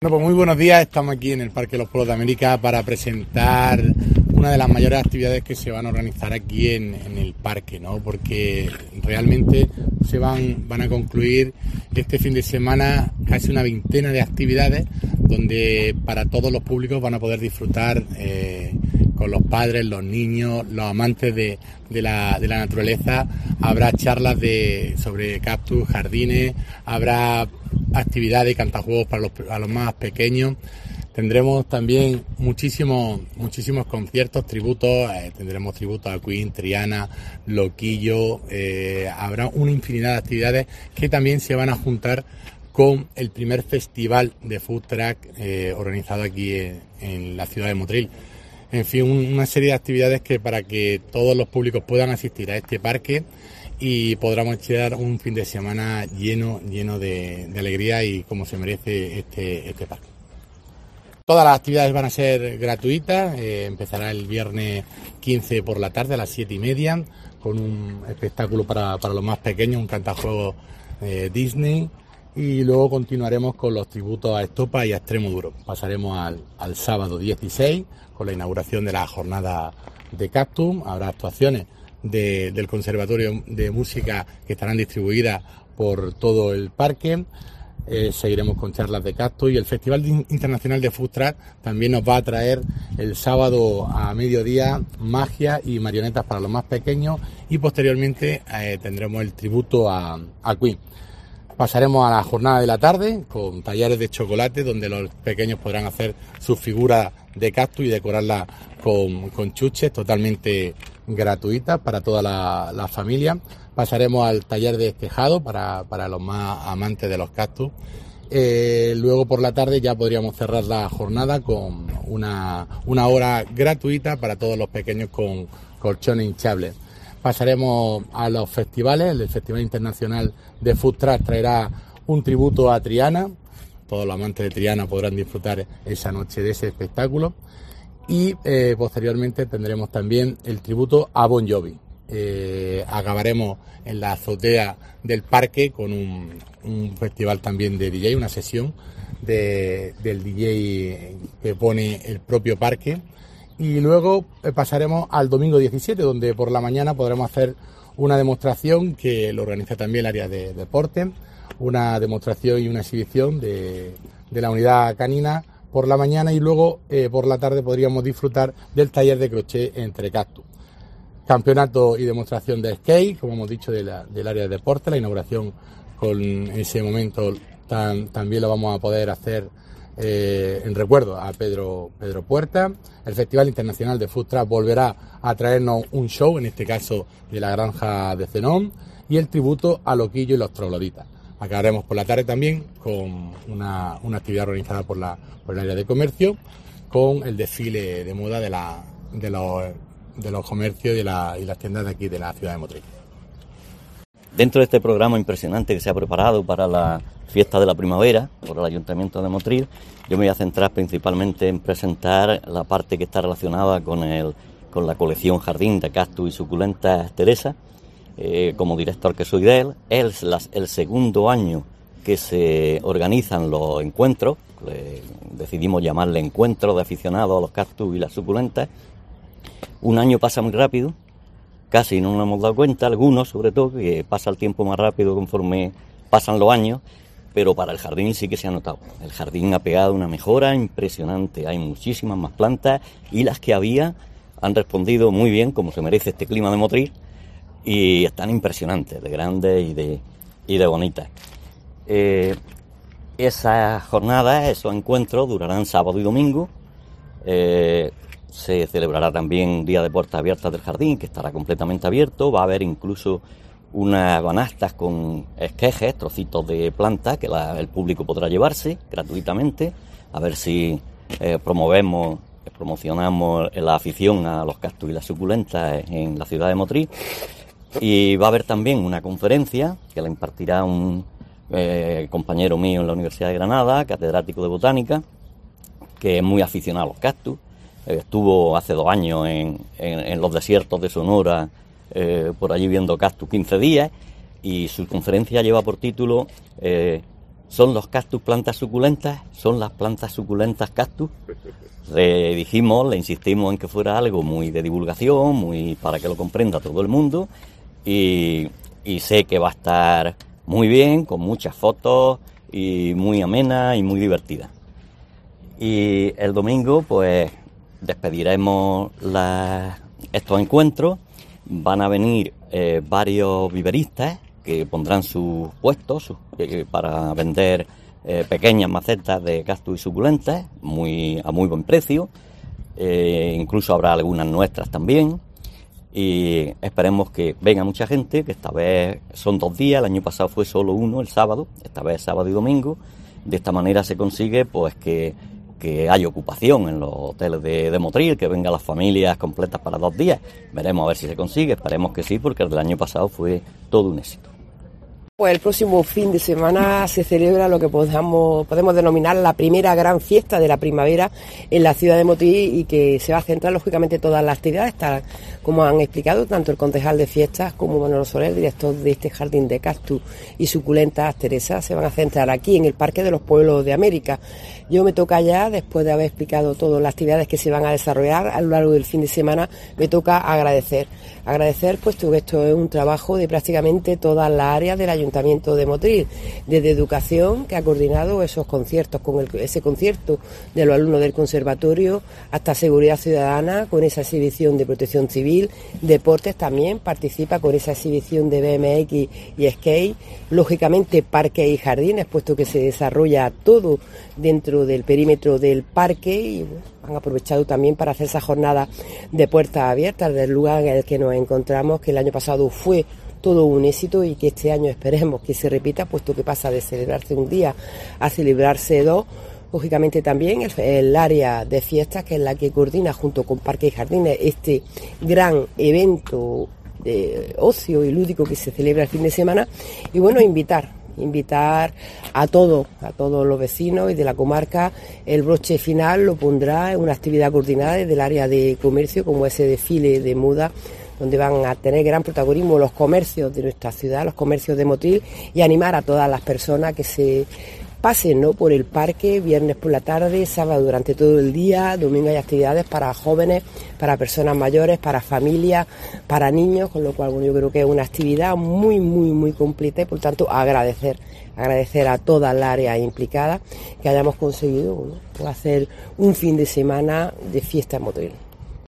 Bueno, pues muy buenos días, estamos aquí en el Parque Los Pueblos de América para presentar una de las mayores actividades que se van a organizar aquí en el parque, ¿no? Porque realmente van a concluir este fin de semana casi una veintena de actividades donde para todos los públicos van a poder disfrutar con los padres, los niños, los amantes de la naturaleza. Habrá charlas sobre cactus, jardines, habrá actividades y cantajuegos para los más pequeños. Tendremos también muchísimos conciertos, tributos, tendremos tributos a Queen, Triana, Loquillo, habrá una infinidad de actividades que también se van a juntar con el primer festival de food truck organizado aquí en la ciudad de Motril. En fin, una serie de actividades que para que todos los públicos puedan asistir a este parque y podamos echar un fin de semana lleno de alegría y como se merece este parque. Todas las actividades van a ser gratuitas, empezará el viernes 15 por la tarde a las 7:30 con un espectáculo para los más pequeños, un cantajuegos Disney, y luego continuaremos con los tributos a Estopa y a Extremo Duro. Pasaremos al sábado 16 con la inauguración de la jornada de Cactus, habrá actuaciones del Conservatorio de Música que estarán distribuidas por todo el parque. Seguiremos con charlas de cactus y el Festival Internacional de Food Truck también nos va a traer el sábado a mediodía magia y marionetas para los más pequeños y posteriormente tendremos el tributo a Queen. Pasaremos a la jornada de la tarde con talleres de chocolate donde los pequeños podrán hacer sus figuras de cactus y decorarlas con chuches totalmente gratuitas para toda la familia. Pasaremos al taller de tejado para los más amantes de los cactus. Luego por la tarde ya podríamos cerrar la jornada con una hora gratuita para todos los pequeños con colchones hinchables. Pasaremos a los festivales. El Festival Internacional de Food Truck traerá un tributo a Triana. Todos los amantes de Triana podrán disfrutar esa noche de ese espectáculo. Y posteriormente tendremos también el tributo a Bon Jovi. Acabaremos en la azotea del parque con un festival también de DJ, una sesión del DJ que pone el propio parque. Y luego pasaremos al domingo 17, donde por la mañana podremos hacer una demostración que lo organiza también el área de deporte, una demostración y una exhibición de la unidad canina por la mañana, y luego por la tarde podríamos disfrutar del taller de crochet entre cactus. Campeonato y demostración de skate, como hemos dicho, del área de deporte. La inauguración con ese momento también lo vamos a poder hacer en recuerdo a Pedro Puerta. El Festival Internacional de Food Truck volverá a traernos un show, en este caso de la granja de Zenón, y el tributo a Loquillo y los trogloditas. Acabaremos por la tarde también con una actividad organizada por el área de comercio, con el desfile de moda de los comercios y las tiendas de aquí de la ciudad de Motril. Dentro de este programa impresionante que se ha preparado para la fiesta de la primavera por el Ayuntamiento de Motril, yo me voy a centrar principalmente en presentar la parte que está relacionada con la colección Jardín de Cactus y Suculentas Teresa. Como director que soy de él, es el segundo año que se organizan los encuentros, decidimos llamarle encuentro de aficionados a los cactus y las suculentas. Un año pasa muy rápido, casi no nos hemos dado cuenta, algunos sobre todo, que pasa el tiempo más rápido conforme pasan los años, pero para el jardín sí que se ha notado. El jardín ha pegado una mejora impresionante, hay muchísimas más plantas y las que había han respondido muy bien, como se merece este clima de Motril, y están impresionantes, de grandes y de bonitas. Esas jornadas, esos encuentros durarán sábado y domingo. Se celebrará también Día de Puertas Abiertas del Jardín, que estará completamente abierto. Va a haber incluso unas banastas con esquejes, trocitos de planta que el público podrá llevarse gratuitamente. A ver si promocionamos la afición a los cactus y las suculentas en la ciudad de Motril. Y va a haber también una conferencia que la impartirá un compañero mío en la Universidad de Granada, catedrático de botánica, que es muy aficionado a los cactus. Estuvo hace 2 años en los desiertos de Sonora, por allí viendo cactus 15 días, y su conferencia lleva por título ¿Son los cactus plantas suculentas? ¿Son las plantas suculentas cactus? Le insistimos en que fuera algo muy de divulgación, muy para que lo comprenda todo el mundo, y sé que va a estar muy bien, con muchas fotos y muy amena y muy divertida. Y el domingo pues despediremos estos encuentros. Van a venir varios viveristas que pondrán sus puestos para vender pequeñas macetas de cactus y suculentas a muy buen precio. Incluso habrá algunas nuestras también. Y esperemos que venga mucha gente, que esta vez son 2 días, el año pasado fue solo uno, el sábado, esta vez sábado y domingo. De esta manera se consigue pues que haya ocupación en los hoteles de Motril, que vengan las familias completas para 2 días. Veremos a ver si se consigue, esperemos que sí, porque el del año pasado fue todo un éxito. Pues el próximo fin de semana se celebra lo que podemos denominar la primera gran fiesta de la primavera en la ciudad de Motril, y que se va a centrar lógicamente todas las actividades, tal como han explicado tanto el concejal de fiestas como Manolo Soler, director de este jardín de cactus y suculentas Teresa. Se van a centrar aquí en el Parque de los Pueblos de América. Yo me toca ya, después de haber explicado todas las actividades que se van a desarrollar a lo largo del fin de semana, me toca agradecer, puesto que esto es un trabajo de prácticamente todas las áreas del Ayuntamiento de Motril, desde educación, que ha coordinado esos conciertos con ese concierto de los alumnos del conservatorio, hasta seguridad ciudadana con esa exhibición de protección civil, deportes también participa con esa exhibición de BMX y skate, lógicamente parques y jardines, puesto que se desarrolla todo dentro del perímetro del parque, y han aprovechado también para hacer esa jornada de puertas abiertas del lugar en el que nos encontramos, que el año pasado fue todo un éxito y que este año esperemos que se repita, puesto que pasa de celebrarse un día a celebrarse 2. Lógicamente también el área de fiestas, que es la que coordina junto con Parques y Jardines este gran evento de ocio y lúdico que se celebra el fin de semana. Y bueno, invitar a todos los vecinos y de la comarca. El broche final lo pondrá en una actividad coordinada desde el área de comercio, como ese desfile de moda, donde van a tener gran protagonismo los comercios de nuestra ciudad, los comercios de Motril, y animar a todas las personas que se pasen, ¿no?, por el parque, viernes por la tarde, sábado durante todo el día, domingo hay actividades para jóvenes, para personas mayores, para familias, para niños, con lo cual bueno, yo creo que es una actividad muy, muy, muy completa, y por tanto agradecer a todas las áreas implicadas que hayamos conseguido, bueno, pues hacer un fin de semana de fiesta en Motril.